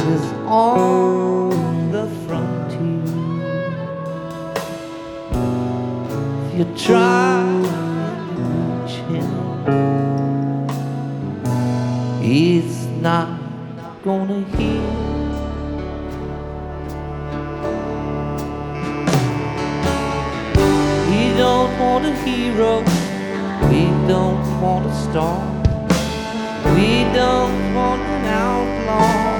is on the frontier. If you try to reach him, he's not gonna hear. We don't want a hero, we don't want a star, we don't want an outlaw.